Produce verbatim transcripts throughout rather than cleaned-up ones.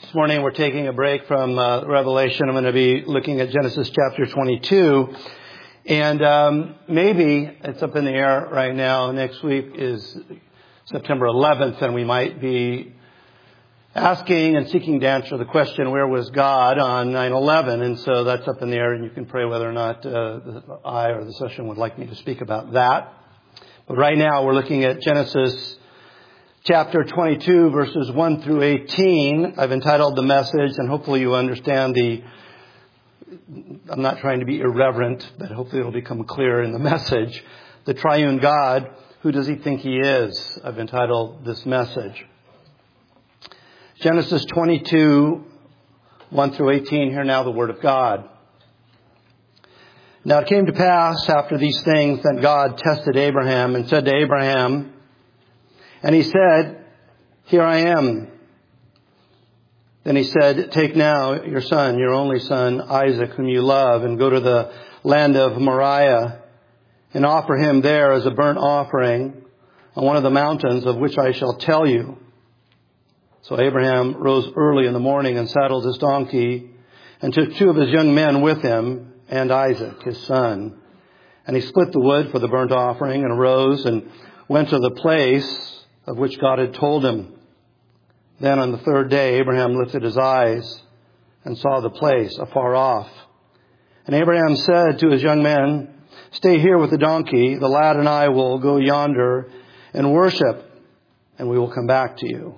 This morning we're taking a break from uh, Revelation. I'm going to be looking at Genesis chapter twenty-two. And um, maybe it's up in the air right now. Next week is September eleventh, and we might be asking and seeking to answer the question, where was God on nine eleven? And so that's up in the air, and you can pray whether or not uh, I or the session would like me to speak about that. But right now we're looking at Genesis chapter twenty-two, verses one through eighteen. I've entitled the message, and hopefully you understand the, I'm not trying to be irreverent, but hopefully it'll become clear in the message. The triune God, who does he think he is? I've entitled this message. Genesis twenty-two, one through eighteen. Hear now the word of God. Now it came to pass after these things that God tested Abraham and said to Abraham, and he said, here I am. Then he said, take now your son, your only son, Isaac, whom you love, and go to the land of Moriah and offer him there as a burnt offering on one of the mountains of which I shall tell you. So Abraham rose early in the morning and saddled his donkey and took two of his young men with him and Isaac, his son. And he split the wood for the burnt offering and arose and went to the place of which God had told him. Then on the third day, Abraham lifted his eyes and saw the place afar off. And Abraham said to his young men, stay here with the donkey. The lad and I will go yonder and worship, and we will come back to you.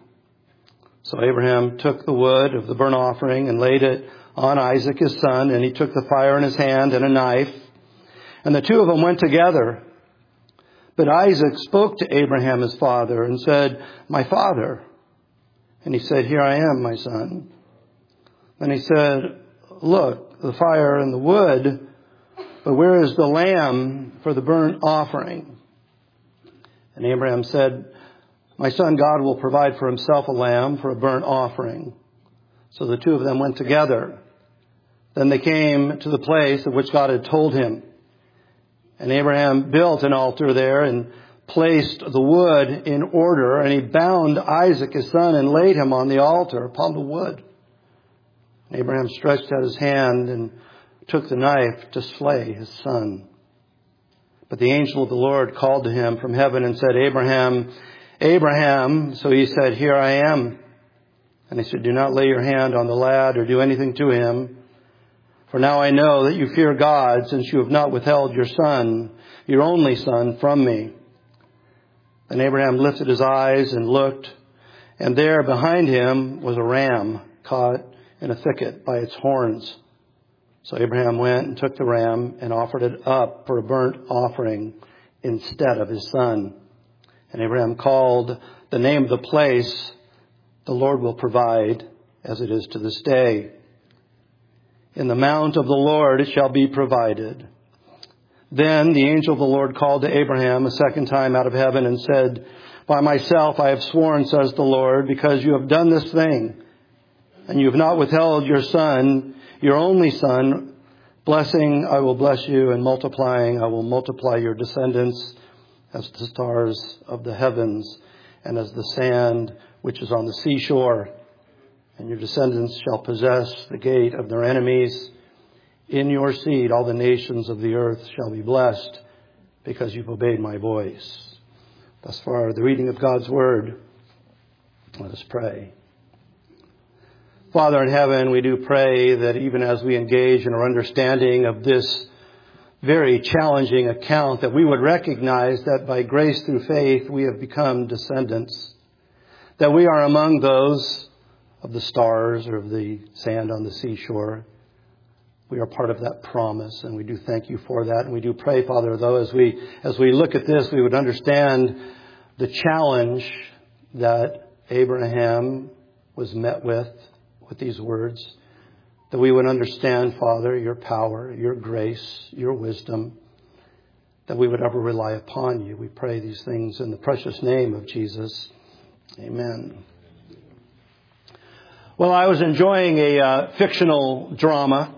So Abraham took the wood of the burnt offering and laid it on Isaac his son, and he took the fire in his hand and a knife. And the two of them went together. But Isaac spoke to Abraham his father and said, my father. And he said, here I am, my son. Then he said, look, the fire and the wood, but where is the lamb for the burnt offering? And Abraham said, my son, God will provide for himself a lamb for a burnt offering. So the two of them went together. Then they came to the place of which God had told him. And Abraham built an altar there and placed the wood in order. And he bound Isaac his son and laid him on the altar upon the wood. And Abraham stretched out his hand and took the knife to slay his son. But the angel of the Lord called to him from heaven and said, Abraham, Abraham. So he said, here I am. And he said, do not lay your hand on the lad or do anything to him. For now I know that you fear God, since you have not withheld your son, your only son, from me. Then Abraham lifted his eyes and looked, and there behind him was a ram caught in a thicket by its horns. So Abraham went and took the ram and offered it up for a burnt offering instead of his son. And Abraham called the name of the place, the Lord will provide, as it is to this day. In the mount of the Lord it shall be provided. Then the angel of the Lord called to Abraham a second time out of heaven and said, by myself I have sworn, says the Lord, because you have done this thing, and you have not withheld your son, your only son, blessing I will bless you, and multiplying I will multiply your descendants as the stars of the heavens and as the sand which is on the seashore. And your descendants shall possess the gate of their enemies. In your seed all the nations of the earth shall be blessed, because you've obeyed my voice. Thus far, the reading of God's word. Let us pray. Father in heaven, we do pray that even as we engage in our understanding of this very challenging account, that we would recognize that by grace through faith we have become descendants, that we are among those of the stars or of the sand on the seashore. We are part of that promise, and we do thank you for that. And we do pray, Father, though, as we as we look at this, we would understand the challenge that Abraham was met with, with these words, that we would understand, Father, your power, your grace, your wisdom, that we would ever rely upon you. We pray these things in the precious name of Jesus. Amen. Well, I was enjoying a uh, fictional drama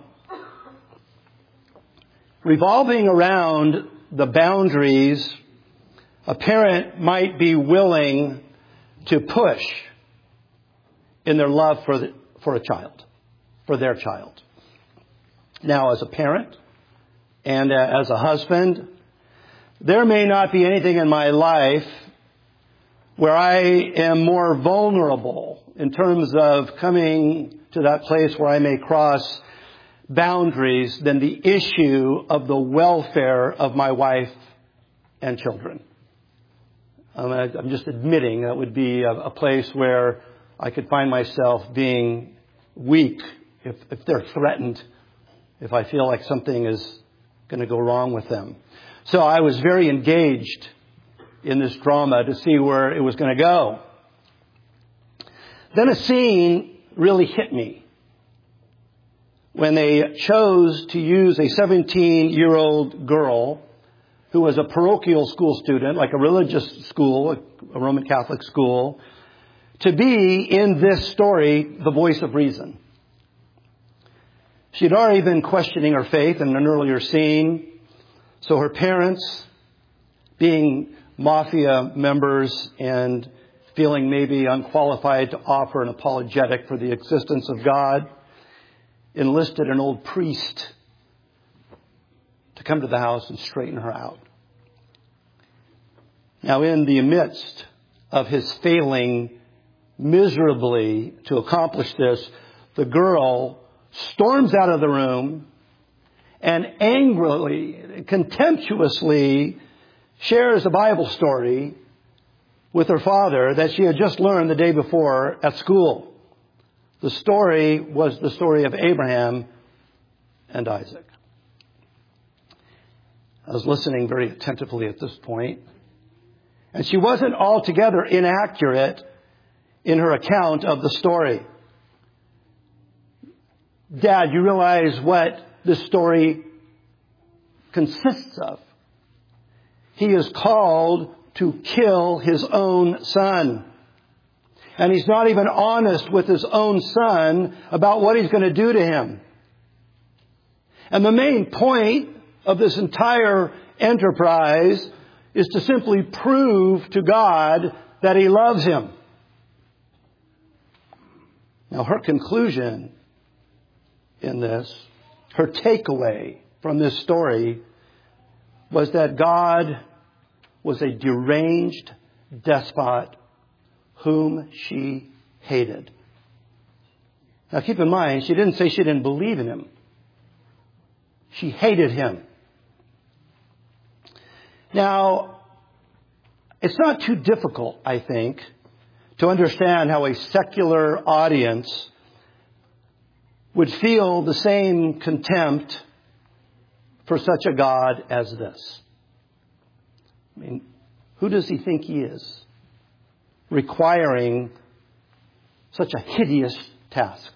revolving around the boundaries a parent might be willing to push in their love for the, for a child, for their child. Now, as a parent and as a husband, there may not be anything in my life where I am more vulnerable in terms of coming to that place where I may cross boundaries than the issue of the welfare of my wife and children. I'm just admitting that would be a place where I could find myself being weak if, if they're threatened, if I feel like something is going to go wrong with them. So I was very engaged in this drama to see where it was going to go. Then a scene really hit me when they chose to use a seventeen-year-old girl who was a parochial school student, like a religious school, a Roman Catholic school, to be in this story the voice of reason. She'd already been questioning her faith in an earlier scene, so her parents, being mafia members and feeling maybe unqualified to offer an apologetic for the existence of God, enlisted an old priest to come to the house and straighten her out. Now, in the midst of his failing miserably to accomplish this, the girl storms out of the room and angrily, contemptuously shares a Bible story with her father that she had just learned the day before at school. The story was the story of Abraham and Isaac. I was listening very attentively at this point, and she wasn't altogether inaccurate in her account of the story. Dad, you realize what this story consists of? He is called to kill his own son. And he's not even honest with his own son about what he's going to do to him. And the main point of this entire enterprise is to simply prove to God that he loves him. Now, her conclusion in this, her takeaway from this story, was that God was a deranged despot whom she hated. Now keep in mind, she didn't say she didn't believe in him. She hated him. Now, it's not too difficult, I think, to understand how a secular audience would feel the same contempt for such a God as this. I mean, who does he think he is, requiring such a hideous task?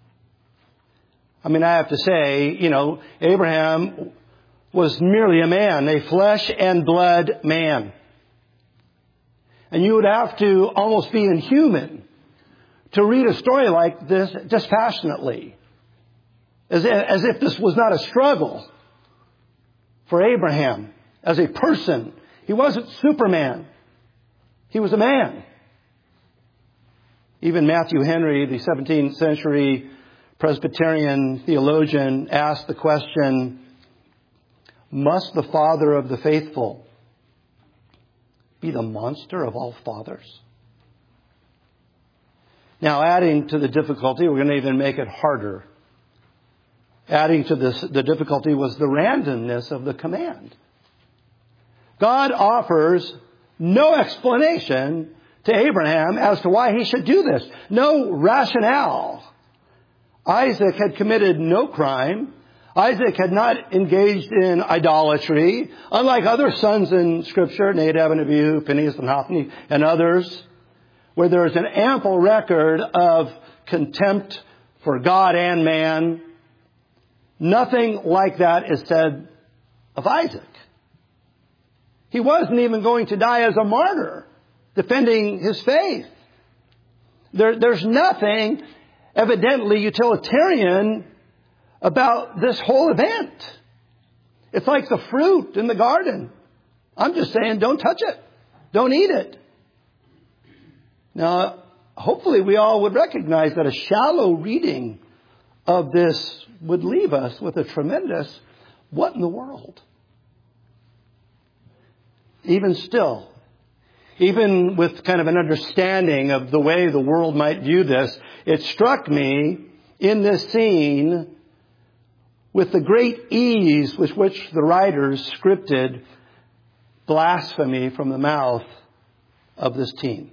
I mean, I have to say, you know, Abraham was merely a man, a flesh and blood man. And you would have to almost be inhuman to read a story like this dispassionately, as if, as if this was not a struggle for Abraham as a person. He wasn't Superman. He was a man. Even Matthew Henry, the seventeenth century Presbyterian theologian, asked the question, must the father of the faithful be the monster of all fathers? Now, adding to the difficulty, we're going to even make it harder. Adding to this, the difficulty was the randomness of the command. God offers no explanation to Abraham as to why he should do this. No rationale. Isaac had committed no crime. Isaac had not engaged in idolatry. Unlike other sons in Scripture, Nadab and Abihu, Phinehas and Hophni, and others, where there is an ample record of contempt for God and man, nothing like that is said of Isaac. He wasn't even going to die as a martyr, defending his faith. There, there's nothing evidently utilitarian about this whole event. It's like the fruit in the garden. I'm just saying, don't touch it. Don't eat it. Now, hopefully we all would recognize that a shallow reading of this would leave us with a tremendous, what in the world? Even still, even with kind of an understanding of the way the world might view this, it struck me in this scene with the great ease with which the writers scripted blasphemy from the mouth of this teen.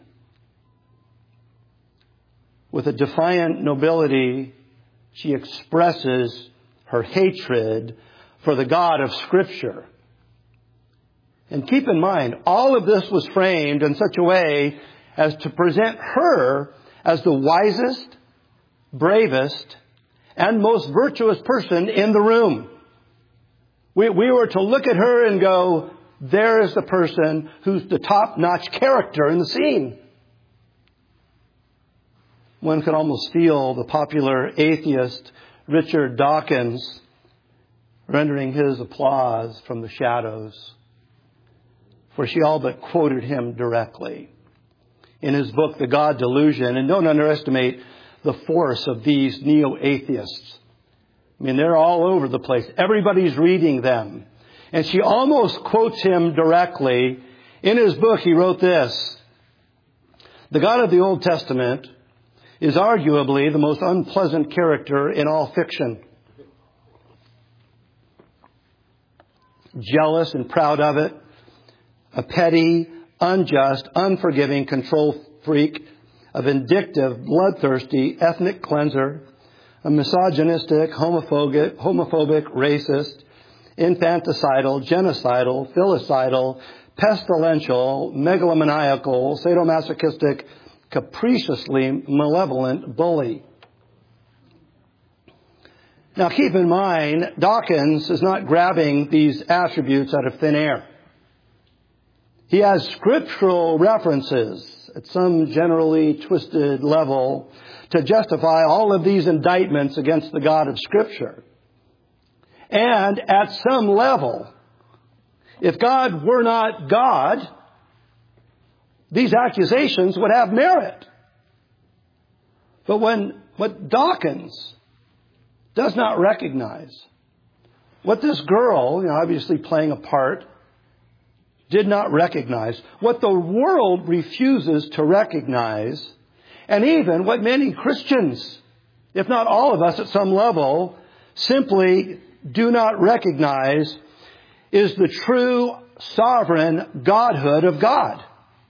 With a defiant nobility, she expresses her hatred for the God of Scripture. And keep in mind, all of this was framed in such a way as to present her as the wisest, bravest, and most virtuous person in the room. We, we were to look at her and go, there is the person who's the top-notch character in the scene. One could almost feel the popular atheist Richard Dawkins rendering his applause from the shadows, for she all but quoted him directly in his book, The God Delusion. And don't underestimate the force of these neo-atheists. I mean, they're all over the place. Everybody's reading them. And she almost quotes him directly. In his book, he wrote this: "The God of the Old Testament is arguably the most unpleasant character in all fiction. Jealous and proud of it, a petty, unjust, unforgiving control freak, a vindictive, bloodthirsty ethnic cleanser, a misogynistic, homophobic, homophobic, racist, infanticidal, genocidal, filicidal, pestilential, megalomaniacal, sadomasochistic, capriciously malevolent bully." Now keep in mind, Dawkins is not grabbing these attributes out of thin air. He has scriptural references at some generally twisted level to justify all of these indictments against the God of Scripture. And at some level, if God were not God, these accusations would have merit. But when what Dawkins does not recognize, what this girl, you know, obviously playing a part, did not recognize, what the world refuses to recognize, and even what many Christians, if not all of us at some level, simply do not recognize, is the true sovereign Godhood of God.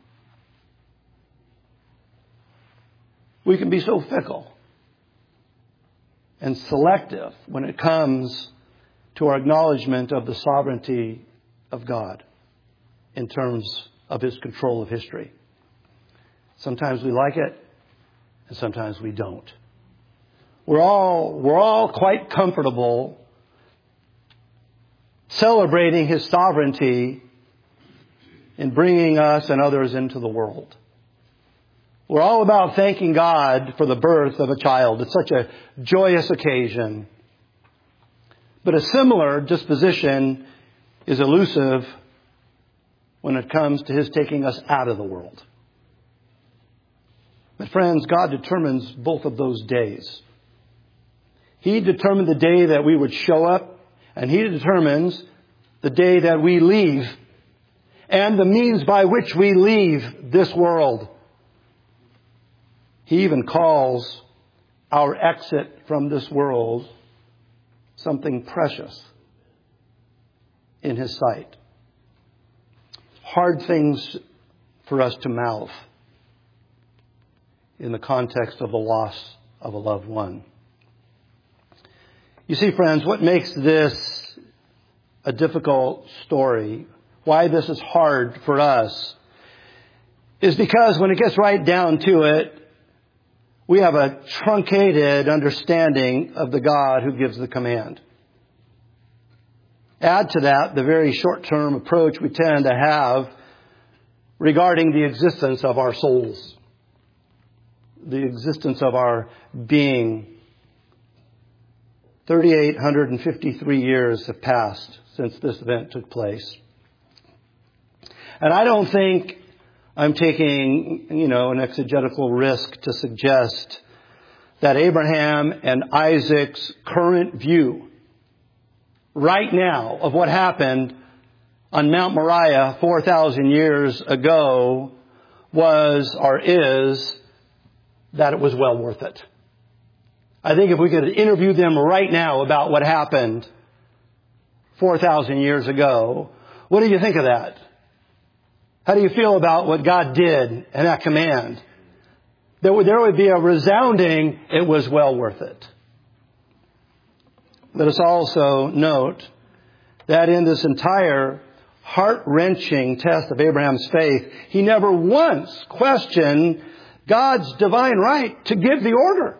We can be so fickle and selective when it comes to our acknowledgement of the sovereignty of God in terms of His control of history. Sometimes we like it, and sometimes we don't. We're all, we're all quite comfortable celebrating His sovereignty in bringing us and others into the world. We're all about thanking God for the birth of a child. It's such a joyous occasion. But a similar disposition is elusive when it comes to His taking us out of the world. But friends, God determines both of those days. He determined the day that we would show up, and He determines the day that we leave, and the means by which we leave this world. He even calls our exit from this world something precious in His sight. Hard things for us to mouth in the context of the loss of a loved one. You see, friends, what makes this a difficult story, why this is hard for us, is because when it gets right down to it, we have a truncated understanding of the God who gives the command. Add to that the very short-term approach we tend to have regarding the existence of our souls, the existence of our being. three thousand eight hundred fifty-three years have passed since this event took place. And I don't think I'm taking, you know, an exegetical risk to suggest that Abraham and Isaac's current view right now of what happened on Mount Moriah four thousand years ago was or is that it was well worth it. I think if we could interview them right now about what happened four thousand years ago, what do you think of that? How do you feel about what God did and that command? There would, there would be a resounding, it was well worth it. Let us also note that in this entire heart-wrenching test of Abraham's faith, he never once questioned God's divine right to give the order.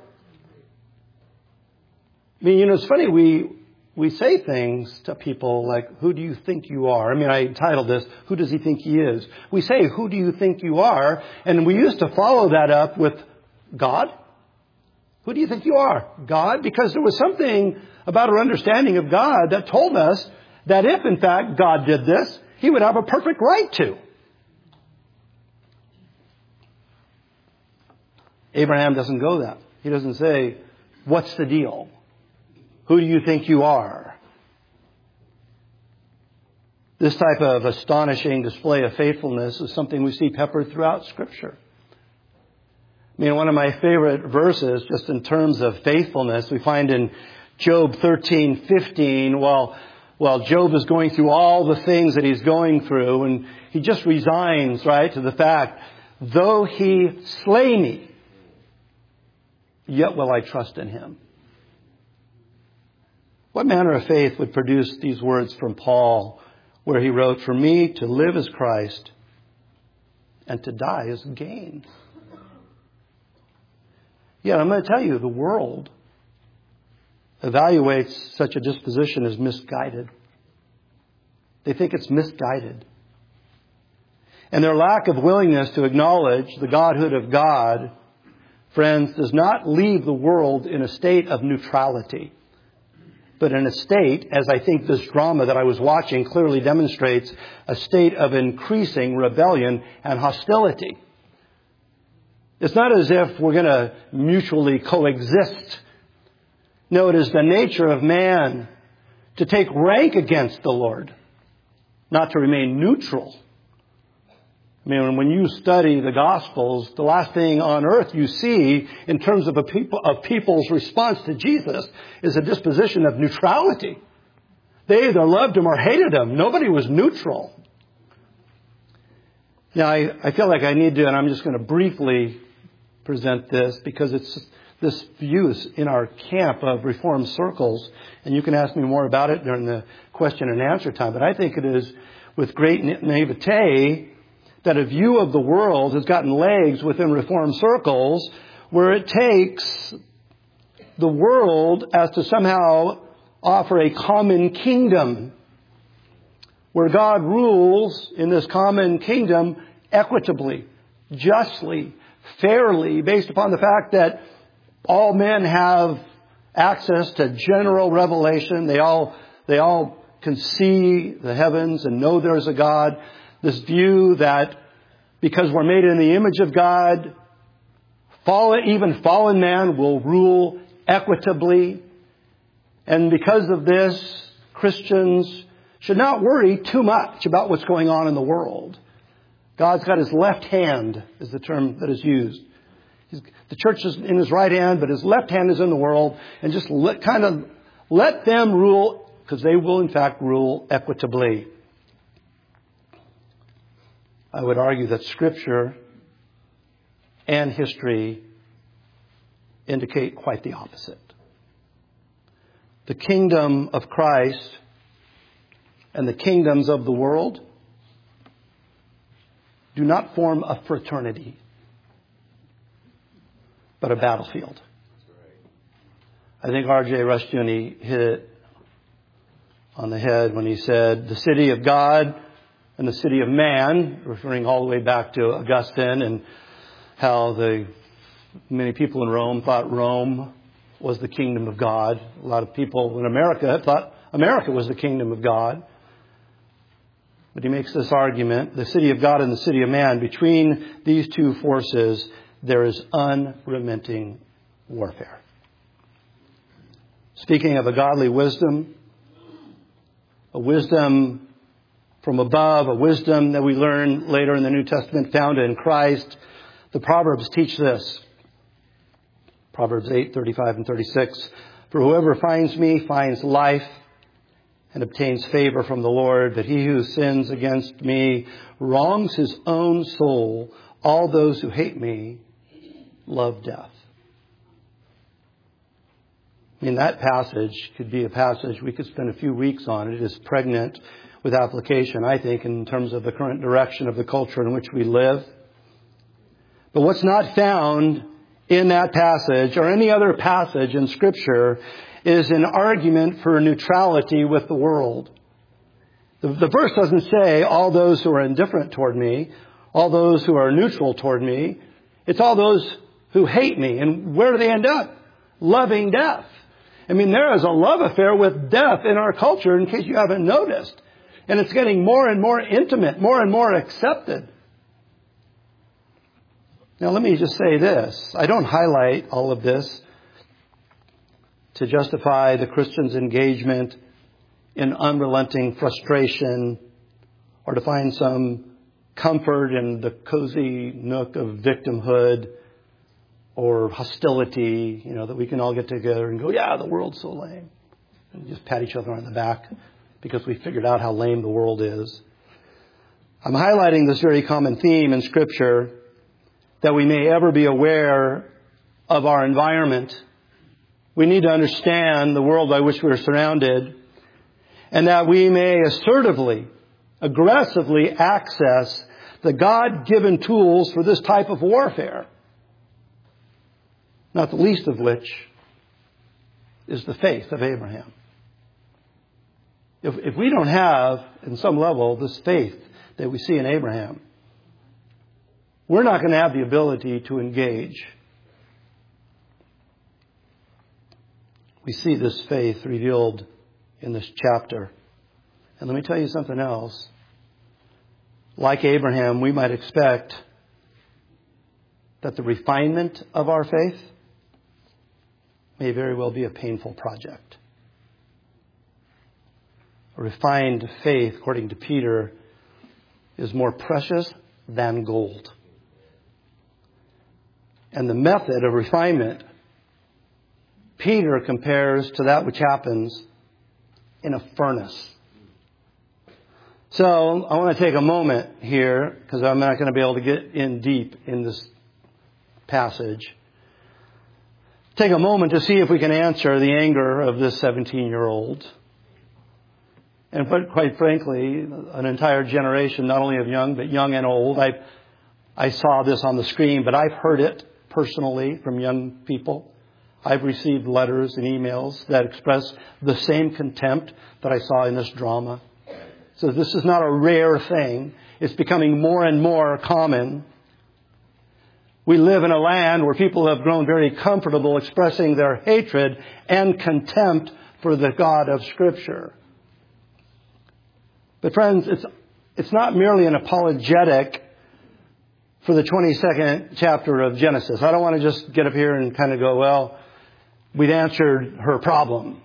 I mean, you know, it's funny, we we say things to people like, who do you think you are? I mean, I entitled this, who does he think he is? We say, who do you think you are? And we used to follow that up with God. Who do you think you are? God? Because there was something about our understanding of God that told us that if, in fact, God did this, he would have a perfect right to. Abraham doesn't go that. He doesn't say, what's the deal? Who do you think you are? This type of astonishing display of faithfulness is something we see peppered throughout Scripture. I mean, one of my favorite verses, just in terms of faithfulness, we find in Job thirteen fifteen, while, while Job is going through all the things that he's going through, and he just resigns, right, to the fact, though he slay me, yet will I trust in him. What manner of faith would produce these words from Paul, where he wrote, for me to live is Christ, and to die is gain? Yeah, I'm going to tell you, the world evaluates such a disposition as misguided. They think it's misguided. And their lack of willingness to acknowledge the Godhood of God, friends, does not leave the world in a state of neutrality, but in a state, as I think this drama that I was watching clearly demonstrates, a state of increasing rebellion and hostility. It's not as if we're going to mutually coexist. No, it is the nature of man to take rank against the Lord, not to remain neutral. I mean, when you study the Gospels, the last thing on earth you see in terms of a people of people's response to Jesus is a disposition of neutrality. They either loved him or hated him. Nobody was neutral. Now, I, I feel like I need to, and I'm just going to briefly present this because it's this view is in our camp of Reformed circles, and you can ask me more about it during the question and answer time. But I think it is with great naivete that a view of the world has gotten legs within Reformed circles where it takes the world as to somehow offer a common kingdom where God rules in this common kingdom equitably, justly, fairly, based upon the fact that all men have access to general revelation. They all, they all can see the heavens and know there's a God. This view that because we're made in the image of God, fallen, even fallen man will rule equitably. And because of this, Christians should not worry too much about what's going on in the world. God's got his left hand, is the term that is used. He's, the church is in his right hand, but his left hand is in the world. And just let, kind of let them rule, because they will in fact rule equitably. I would argue that Scripture and history indicate quite the opposite. The kingdom of Christ and the kingdoms of the world do not form a fraternity, but a battlefield. I think R J Rushdoony hit it on the head when he said, the city of God and the city of man, referring all the way back to Augustine and how the many people in Rome thought Rome was the kingdom of God. A lot of people in America thought America was the kingdom of God. But he makes this argument, the city of God and the city of man, between these two forces, there is unrelenting warfare. Speaking of a godly wisdom, a wisdom from above, a wisdom that we learn later in the New Testament found in Christ, the Proverbs teach this. Proverbs eight, thirty-five and thirty-six. For whoever finds me finds life and obtains favor from the Lord, but he who sins against me wrongs his own soul. All those who hate me love death. I mean, that passage could be a passage we could spend a few weeks on. It is pregnant with application, I think, in terms of the current direction of the culture in which we live. But what's not found in that passage or any other passage in Scripture is an argument for neutrality with the world. The, the verse doesn't say all those who are indifferent toward me, all those who are neutral toward me. It's all those who hate me. And where do they end up? Loving death. I mean, there is a love affair with death in our culture, in case you haven't noticed. And it's getting more and more intimate, more and more accepted. Now, let me just say this. I don't highlight all of this to justify the Christian's engagement in unrelenting frustration or to find some comfort in the cozy nook of victimhood or hostility, you know, that we can all get together and go, yeah, the world's so lame. And just pat each other on the back because we figured out how lame the world is. I'm highlighting this very common theme in Scripture, that we may ever be aware of our environment. We need to understand the world by which we are surrounded, and that we may assertively, aggressively access the God-given tools for this type of warfare. Not the least of which is the faith of Abraham. If, if we don't have, in some level, this faith that we see in Abraham, we're not going to have the ability to engage. We see this faith revealed in this chapter. And let me tell you something else. Like Abraham, we might expect that the refinement of our faith may very well be a painful project. A refined faith, according to Peter, is more precious than gold. And the method of refinement, Peter compares to that which happens in a furnace. So I want to take a moment here, because I'm not going to be able to get in deep in this passage. Take a moment to see if we can answer the anger of this seventeen-year-old. And quite frankly, an entire generation, not only of young, but young and old. I I saw this on the screen, but I've heard it personally from young people. I've received letters and emails that express the same contempt that I saw in this drama. So this is not a rare thing. It's becoming more and more common. We live in a land where people have grown very comfortable expressing their hatred and contempt for the God of Scripture. But friends, it's it's not merely an apologetic for the twenty-second chapter of Genesis. I don't want to just get up here and kind of go, well, we've answered her problem.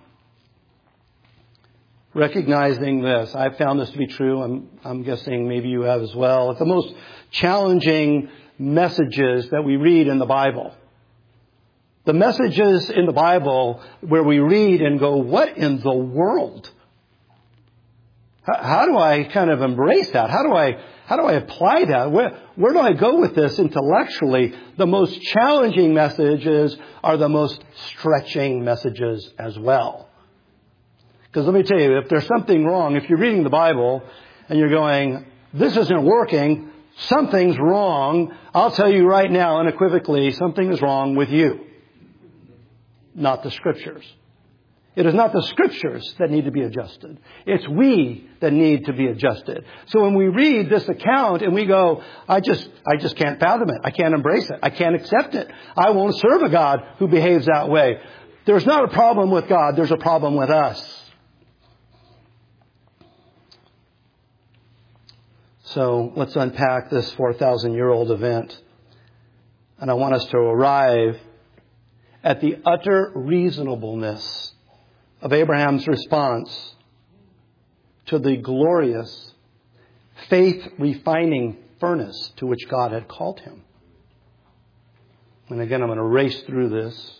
Recognizing this, I've found this to be true. I'm, I'm guessing maybe you have as well. It's the most challenging messages that we read in the Bible. The messages in the Bible where we read and go, what in the world? How, how do I kind of embrace that? How do I How do I apply that? Where, where do I go with this intellectually? The most challenging messages are the most stretching messages as well. Because let me tell you, if there's something wrong, if you're reading the Bible and you're going, this isn't working, something's wrong, I'll tell you right now unequivocally, something is wrong with you, not the Scriptures. It is not the Scriptures that need to be adjusted. It's we that need to be adjusted. So when we read this account and we go, I just, I just can't fathom it. I can't embrace it. I can't accept it. I won't serve a God who behaves that way. There's not a problem with God. There's a problem with us. So let's unpack this four thousand year old event. And I want us to arrive at the utter reasonableness of Abraham's response to the glorious, faith-refining furnace to which God had called him. And again, I'm going to race through this.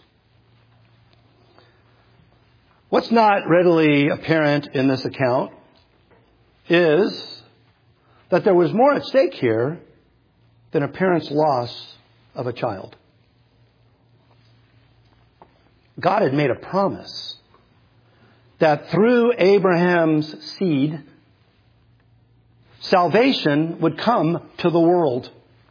What's not readily apparent in this account is that there was more at stake here than a parent's loss of a child. God had made a promise that through Abraham's seed, salvation would come to the world.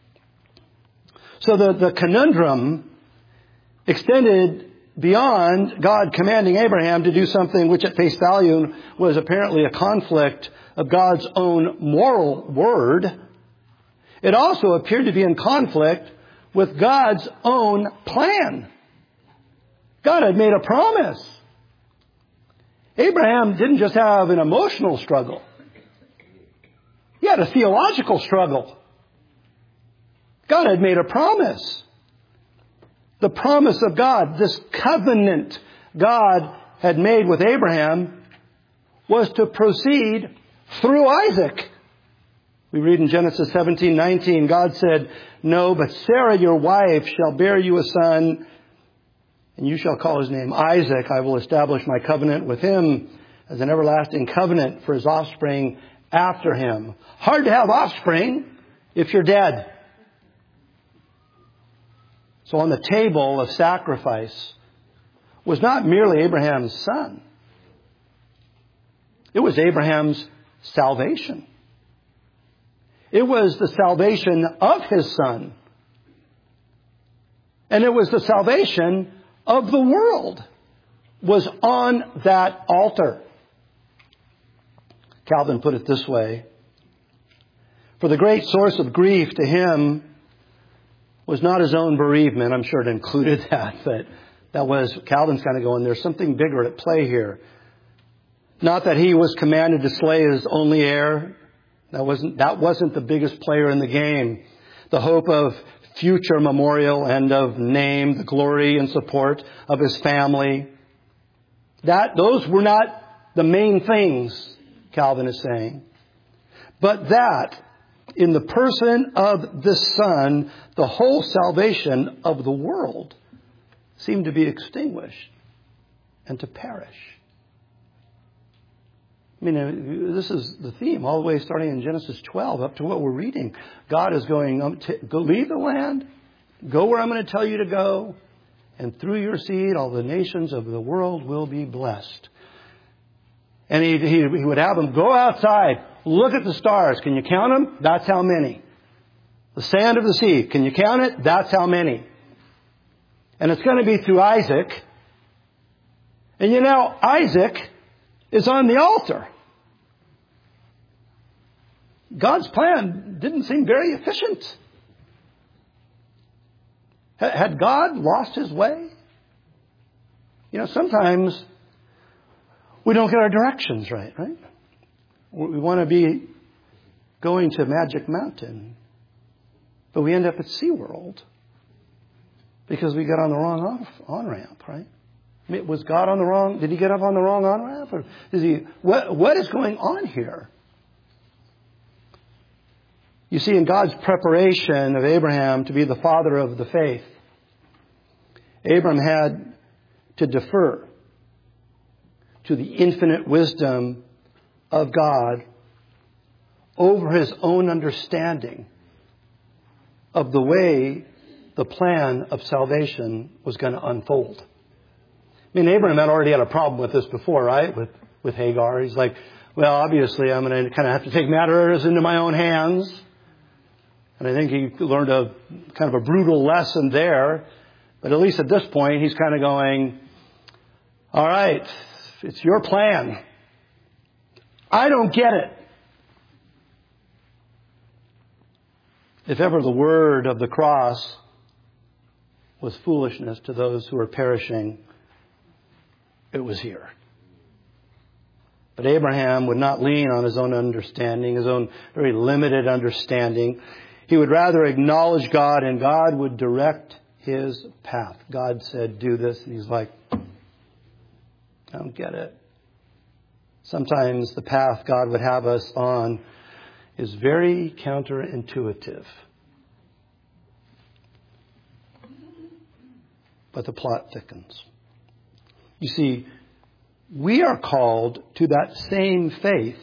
So the, the conundrum extended beyond God commanding Abraham to do something which at face value was apparently a conflict of God's own moral word. It also appeared to be in conflict with God's own plan. God had made a promise. Abraham didn't just have an emotional struggle. He had a theological struggle. God had made a promise. The promise of God, this covenant God had made with Abraham, was to proceed through Isaac. We read in Genesis seventeen nineteen, God said, "No, but Sarah your wife shall bear you a son, and you shall call his name Isaac. I will establish my covenant with him as an everlasting covenant for his offspring after him." Hard to have offspring if you're dead. So on the table of sacrifice was not merely Abraham's son. It was Abraham's salvation. It was the salvation of his son. And it was the salvation of the world was on that altar. Calvin put it this way: for the great source of grief to him was not his own bereavement. I'm sure it included that, but that was, Calvin's kind of going, there's something bigger at play here. Not that he was commanded to slay his only heir. That wasn't, that wasn't the biggest player in the game. The hope of future memorial and of name, the glory and support of his family. That, those were not the main things, Calvin is saying. But that, in the person of the Son, the whole salvation of the world seemed to be extinguished and to perish. I mean, this is the theme all the way starting in Genesis twelve up to what we're reading. God is going, um, to, go leave the land, go where I'm going to tell you to go, and through your seed all the nations of the world will be blessed. And he, he, he would have them go outside, look at the stars. Can you count them? That's how many. The sand of the sea. Can you count it? That's how many. And it's going to be through Isaac. And you know, Isaac is on the altar. God's plan didn't seem very efficient. Had God lost his way? You know, sometimes we don't get our directions right, right? We want to be going to Magic Mountain, but we end up at SeaWorld because we got on the wrong off, on-ramp, right? I mean, was God on the wrong, did he get up on the wrong on-ramp? Or is he, what, what is going on here? You see, in God's preparation of Abraham to be the father of the faith, Abraham had to defer to the infinite wisdom of God over his own understanding of the way the plan of salvation was going to unfold. I mean, Abraham had already had a problem with this before, right? With, with Hagar. He's like, well, obviously I'm going to kind of have to take matters into my own hands. And I think he learned a kind of a brutal lesson there. But at least at this point, he's kind of going, all right, it's your plan. I don't get it. If ever the word of the cross was foolishness to those who are perishing, it was here. But Abraham would not lean on his own understanding, his own very limited understanding. He would rather acknowledge God, and God would direct his path. God said, do this. And he's like, I don't get it. Sometimes the path God would have us on is very counterintuitive. But the plot thickens. You see, we are called to that same faith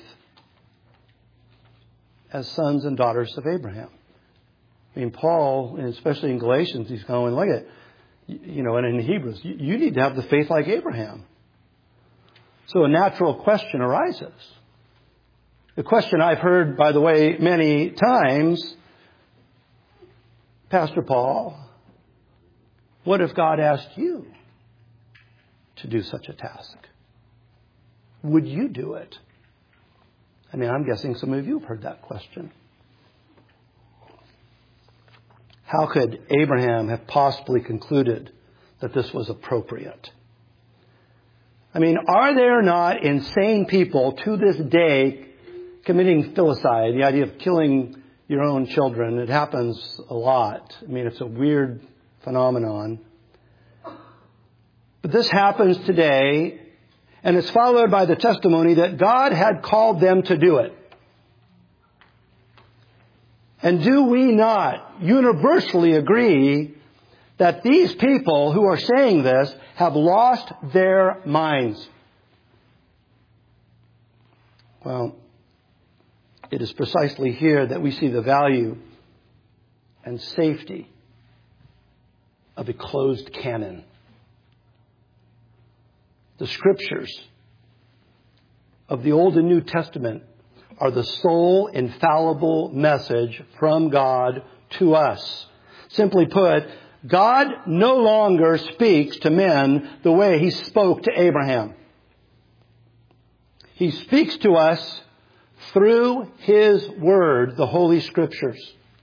as sons and daughters of Abraham. I mean, Paul, and especially in Galatians, he's going, look at, you know, and in Hebrews, you need to have the faith like Abraham. So a natural question arises. The question I've heard, by the way, many times, Pastor Paul, what if God asked you to do such a task? Would you do it? I mean, I'm guessing some of you have heard that question. How could Abraham have possibly concluded that this was appropriate? I mean, are there not insane people to this day committing filicide, the idea of killing your own children? It happens a lot. I mean, it's a weird phenomenon. But this happens today, and it's followed by the testimony that God had called them to do it. And do we not universally agree that these people who are saying this have lost their minds? Well, it is precisely here that we see the value and safety of a closed canon. The Scriptures of the Old and New Testament are the sole infallible message from God to us. Simply put, God no longer speaks to men the way He spoke to Abraham. He speaks to us through His Word, the Holy Scriptures.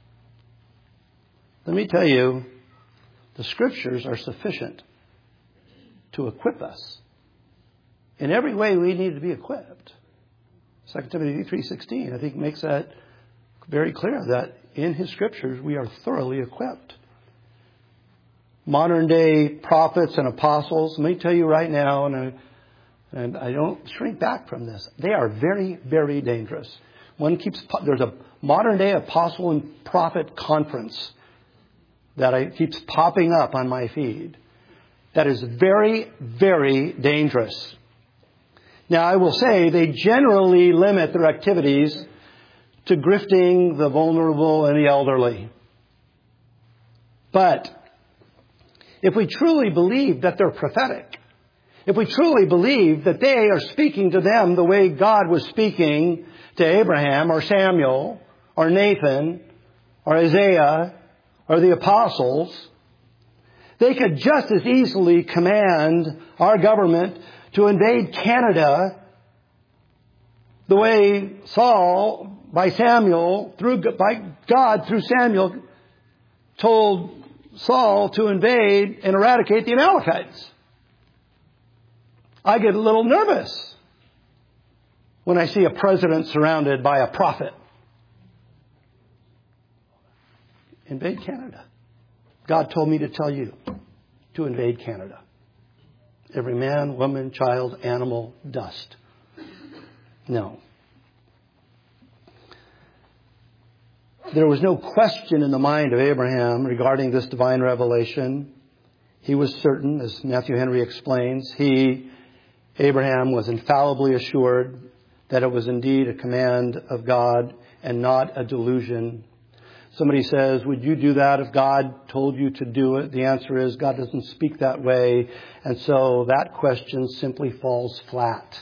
Let me tell you, the Scriptures are sufficient to equip us in every way we need to be equipped. Second Timothy three sixteen, I think, makes that very clear, that in His Scriptures we are thoroughly equipped. Modern day prophets and apostles, let me tell you right now, and I, and I don't shrink back from this, they are very, very dangerous. One keeps, there's a modern day apostle and prophet conference that I, keeps popping up on my feed. That is very, very dangerous. Now, I will say they generally limit their activities to grifting the vulnerable and the elderly. But if we truly believe that they're prophetic, if we truly believe that they are speaking to them the way God was speaking to Abraham or Samuel or Nathan or Isaiah or the apostles, they could just as easily command our government to invade Canada the way Saul, by Samuel, through by God through Samuel, told Saul to invade and eradicate the Amalekites. I get a little nervous when I see a president surrounded by a prophet. Invade Canada. God told me to tell you to invade Canada. Every man, woman, child, animal, dust. No. There was no question in the mind of Abraham regarding this divine revelation. He was certain, as Matthew Henry explains, he, Abraham, was infallibly assured that it was indeed a command of God and not a delusion. Somebody says, would you do that if God told you to do it? The answer is God doesn't speak that way. And so that question simply falls flat.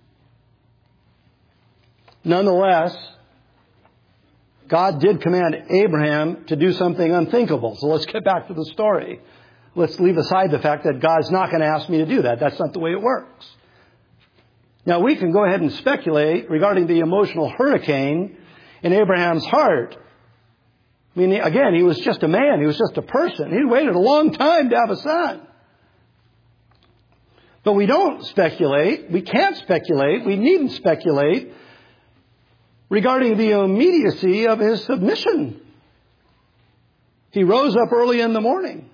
Nonetheless, God did command Abraham to do something unthinkable. So let's get back to the story. Let's leave aside the fact that God's not going to ask me to do that. That's not the way it works. Now, we can go ahead and speculate regarding the emotional hurricane in Abraham's heart. I mean, again, he was just a man. He was just a person. He waited a long time to have a son. But we don't speculate. We can't speculate. We needn't speculate regarding the immediacy of his submission. He rose up early in the morning.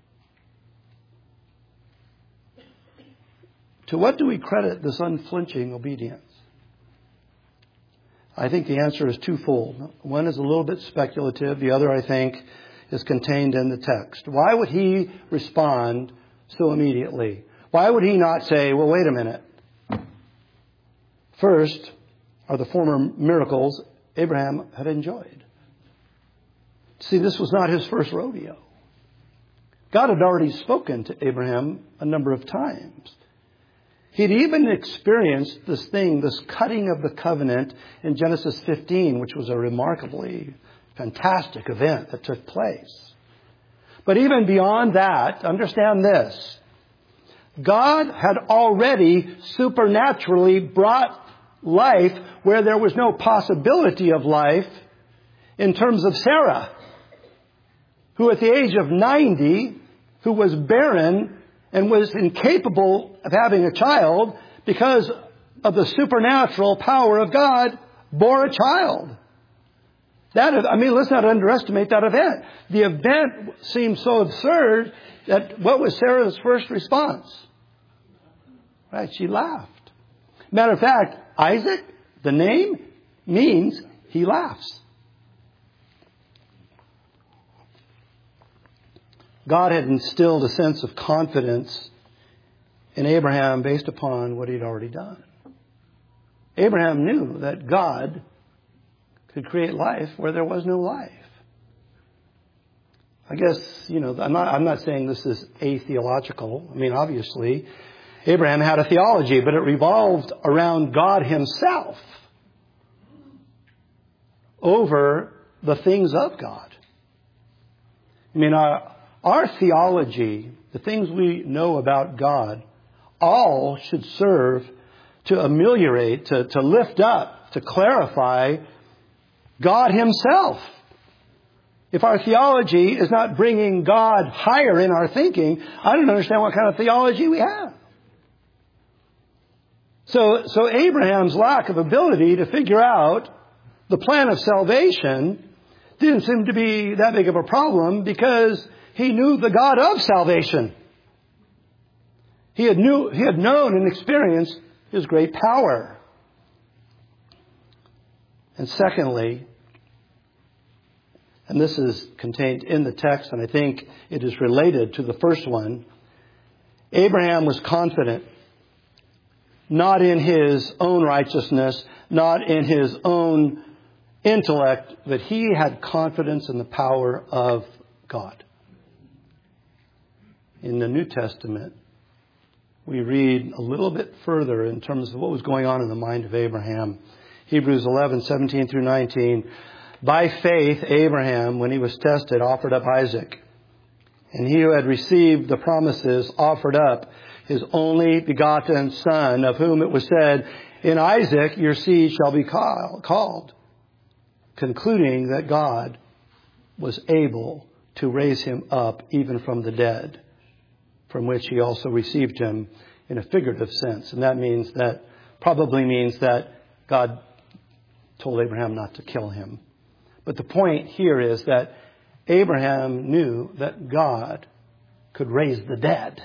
To what do we credit this unflinching obedience? I think the answer is twofold. One is a little bit speculative. The other, I think, is contained in the text. Why would he respond so immediately? Why would he not say, well, wait a minute. First are the former miracles Abraham had enjoyed. See, this was not his first rodeo. God had already spoken to Abraham a number of times. He'd even experienced this thing, this cutting of the covenant in Genesis fifteen, which was a remarkably fantastic event that took place. But even beyond that, understand this. God had already supernaturally brought life where there was no possibility of life in terms of Sarah, who at the age of ninety, who was barren and was incapable of having a child because of the supernatural power of God, bore a child. That, I mean, let's not underestimate that event. The event seemed so absurd that what was Sarah's first response? Right, she laughed. Matter of fact, Isaac, the name, means he laughs. God had instilled a sense of confidence in Abraham based upon what he'd already done. Abraham knew that God could create life where there was no life. I guess, you know, I'm not, I'm not saying this is atheological. I mean, obviously, Abraham had a theology, but it revolved around God himself over the things of God. I mean, our, our theology, the things we know about God, all should serve to ameliorate, to, to lift up, to clarify God himself. If our theology is not bringing God higher in our thinking, I don't understand what kind of theology we have. So, so Abraham's lack of ability to figure out the plan of salvation didn't seem to be that big of a problem because he knew the God of salvation. He had knew, he had known and experienced his great power. And secondly, and this is contained in the text, and I think it is related to the first one, Abraham was confident, not in his own righteousness, not in his own intellect, but he had confidence in the power of God. In the New Testament, we read a little bit further in terms of what was going on in the mind of Abraham. Hebrews eleven, seventeen through nineteen. By faith, Abraham, when he was tested, offered up Isaac. And he who had received the promises offered up his only begotten son, of whom it was said, in Isaac your seed shall be called, concluding that God was able to raise him up even from the dead, from which he also received him in a figurative sense. And that means that, probably means that God told Abraham not to kill him. But the point here is that Abraham knew that God could raise the dead.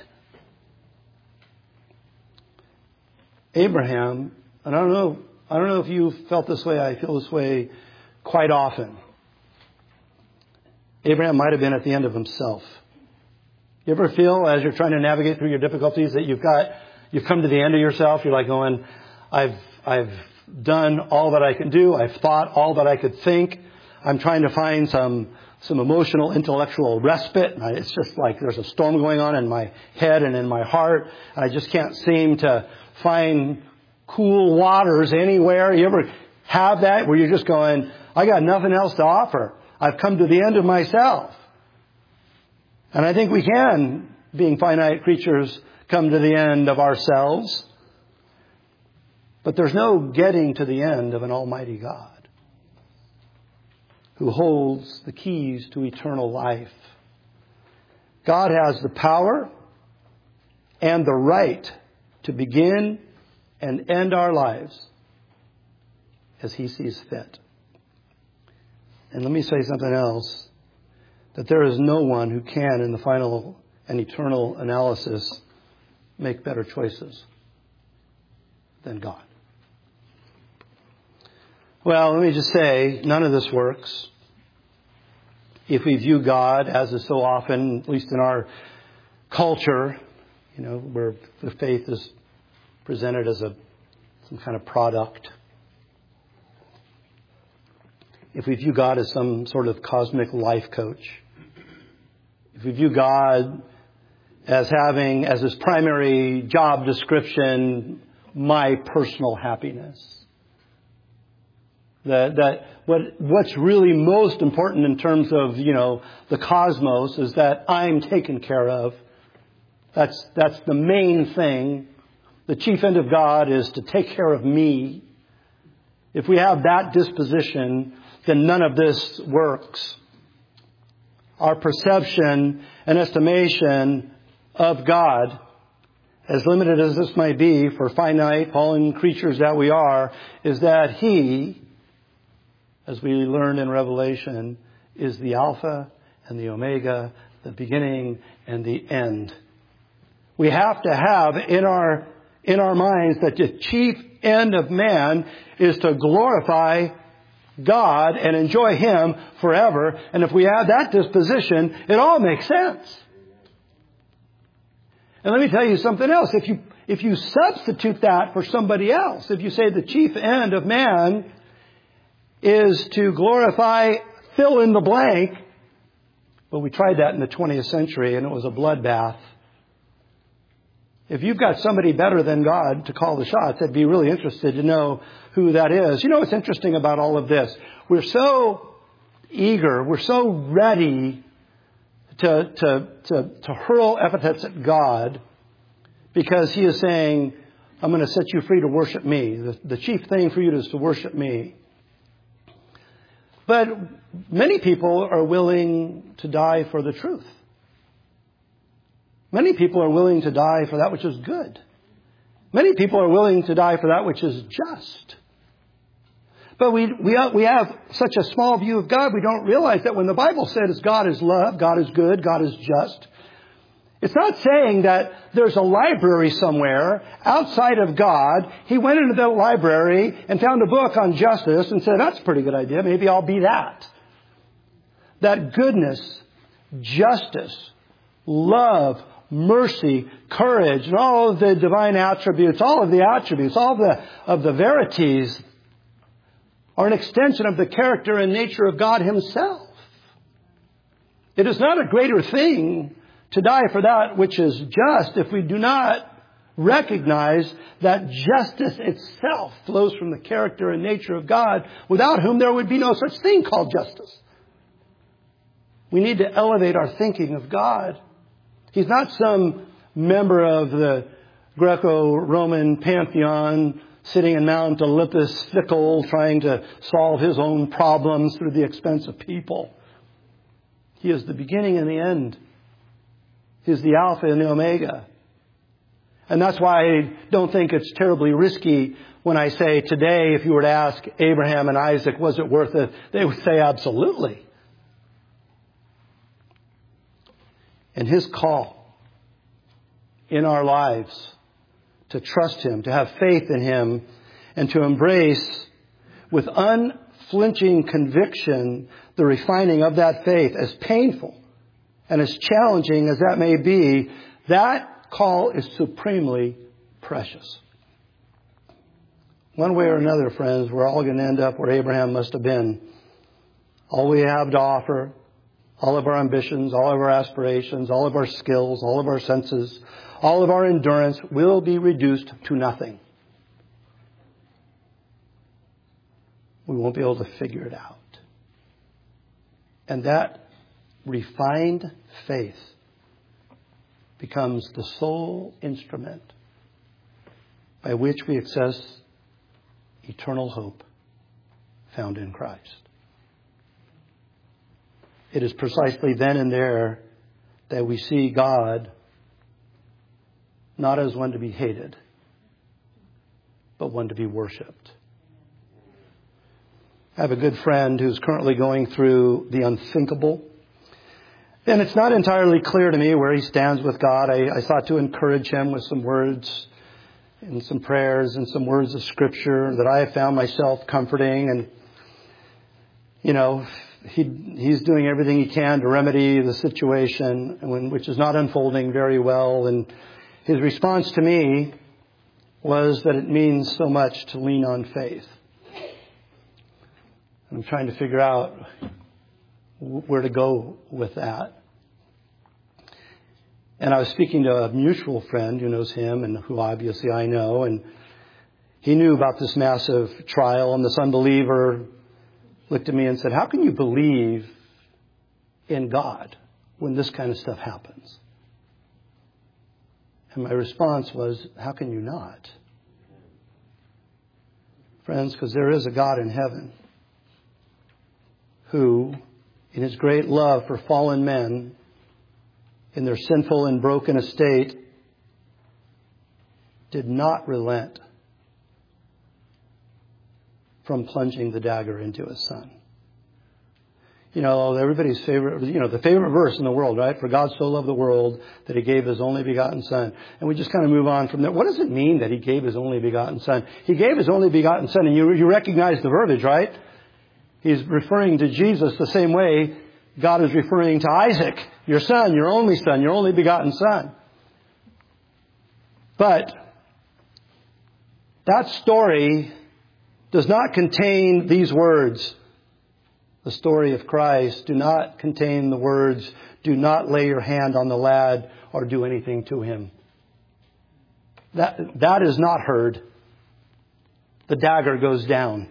Abraham, and I don't know, I don't know if you felt this way, I feel this way quite often. Abraham might have been at the end of himself. You ever feel as you're trying to navigate through your difficulties that you've got, you've come to the end of yourself? You're like going, I've, I've done all that I can do. I've thought all that I could think. I'm trying to find some, some emotional, intellectual respite. And I, it's just like there's a storm going on in my head and in my heart. And I just can't seem to find cool waters anywhere. You ever have that where you're just going, I got nothing else to offer. I've come to the end of myself. And I think we can, being finite creatures, come to the end of ourselves. But there's no getting to the end of an almighty God who holds the keys to eternal life. God has the power and the right to begin and end our lives as He sees fit. And let me say something else, that there is no one who can, in the final and eternal analysis, make better choices than God. Well, let me just say, none of this works if we view God, as is so often, at least in our culture, you know, where the faith is presented as a some kind of product. If we view God as some sort of cosmic life coach, if we view God as having as his primary job description, my personal happiness, that that what what's really most important in terms of, you know, the cosmos is that I'm taken care of. That's that's the main thing. The chief end of God is to take care of me. If we have that disposition, then none of this works. Our perception and estimation of God, as limited as this might be for finite, fallen creatures that we are, is that He, as we learned in Revelation, is the Alpha and the Omega, the beginning and the end. We have to have in our in our minds that the chief end of man is to glorify God and enjoy Him forever. And if we have that disposition, it all makes sense. And let me tell you something else. If you if you substitute that for somebody else, if you say the chief end of man is to glorify fill in the blank, well, we tried that in the twentieth century and it was a bloodbath. If you've got somebody better than God to call the shots, I'd be really interested to know who that is. You know what's interesting about all of this? We're so eager, we're so ready to, to, to, to hurl epithets at God because He is saying, I'm going to set you free to worship me. The, the chief thing for you is to worship me. But many people are willing to die for the truth. Many people are willing to die for that which is good. Many people are willing to die for that which is just. But we we we have such a small view of God, we don't realize that when the Bible says God is love, God is good, God is just, it's not saying that there's a library somewhere outside of God. He went into the library and found a book on justice and said, that's a pretty good idea. Maybe I'll be that. That goodness, justice, love, mercy, courage, and all of the divine attributes, all of the attributes, all of the, of the verities are an extension of the character and nature of God Himself. It is not a greater thing to die for that which is just if we do not recognize that justice itself flows from the character and nature of God, without whom there would be no such thing called justice. We need to elevate our thinking of God. He's not some member of the Greco-Roman pantheon sitting in Mount Olympus fickle trying to solve his own problems through the expense of people. He is the beginning and the end. He is the Alpha and the Omega. And that's why I don't think it's terribly risky when I say today, if you were to ask Abraham and Isaac, was it worth it? They would say absolutely. And His call in our lives to trust Him, to have faith in Him, and to embrace with unflinching conviction the refining of that faith, as painful and as challenging as that may be, that call is supremely precious. One way or another, friends, we're all going to end up where Abraham must have been. All we have to offer, all of our ambitions, all of our aspirations, all of our skills, all of our senses, all of our endurance will be reduced to nothing. We won't be able to figure it out. And that refined faith becomes the sole instrument by which we access eternal hope found in Christ. It is precisely then and there that we see God not as one to be hated, but one to be worshipped. I have a good friend who's currently going through the unthinkable. And it's not entirely clear to me where he stands with God. I, I sought to encourage him with some words and some prayers and some words of Scripture that I have found myself comforting. And, you know, he he's doing everything he can to remedy the situation, when, which is not unfolding very well. And his response to me was that it means so much to lean on faith. I'm trying to figure out where to go with that. And I was speaking to a mutual friend who knows him and who obviously I know, and he knew about this massive trial, and this unbeliever looked at me and said, "How can you believe in God when this kind of stuff happens?" And my response was, "How can you not?" Friends, because there is a God in heaven who, in his great love for fallen men in their sinful and broken estate, did not relent from plunging the dagger into his Son. You know, everybody's favorite, you know, the favorite verse in the world, right? For God so loved the world that he gave his only begotten Son. And we just kind of move on from there. What does it mean that he gave his only begotten Son? He gave his only begotten Son, and you, you recognize the verbiage, right? He's referring to Jesus the same way God is referring to Isaac, your son, your only son, your only begotten son. But that story does not contain these words. The story of Christ do not contain the words, "Do not lay your hand on the lad or do anything to him." That, that is not heard. The dagger goes down.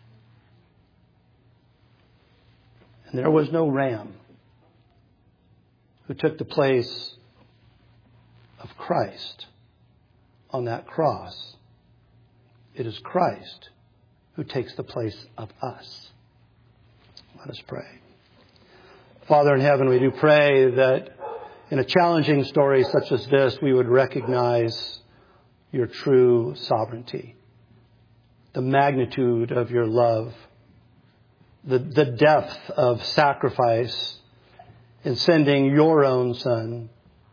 And there was no ram who took the place of Christ on that cross. It is Christ who takes the place of us. Let us pray. Father in heaven, we do pray that in a challenging story such as this, we would recognize your true sovereignty, the magnitude of your love, the, the depth of sacrifice in sending your own Son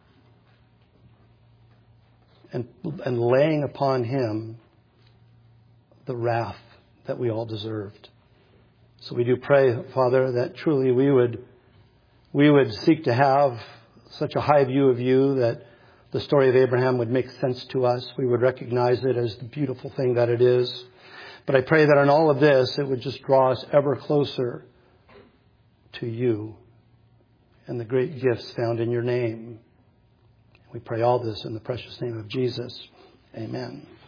and, and laying upon him the wrath that we all deserved. So we do pray, Father, that truly we would we would seek to have such a high view of you that the story of Abraham would make sense to us. We would recognize it as the beautiful thing that it is. But I pray that in all of this, it would just draw us ever closer to you and the great gifts found in your name. We pray all this in the precious name of Jesus. Amen.